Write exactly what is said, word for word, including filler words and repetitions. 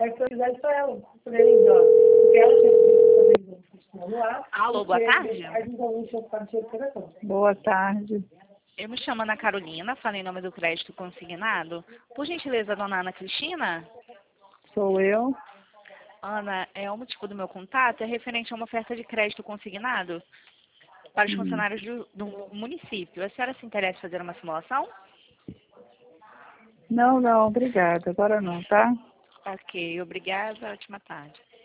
Aí foi avisar só ela. Falei, ó, porque ela tinha que fazer no ar. Alô, boa tarde. Aí eles não tinham ficado cheio de telefone. Boa tarde. Eu me chamo Ana Carolina, falei em nome do crédito consignado. Por gentileza, dona Ana Cristina? Sou eu. Ana, é o motivo do meu contato, é referente a uma oferta de crédito consignado para os Hum. funcionários do, do município. A senhora se interessa em fazer uma simulação? Não, não, obrigada. Agora não, tá? Ok, obrigada, ótima tarde.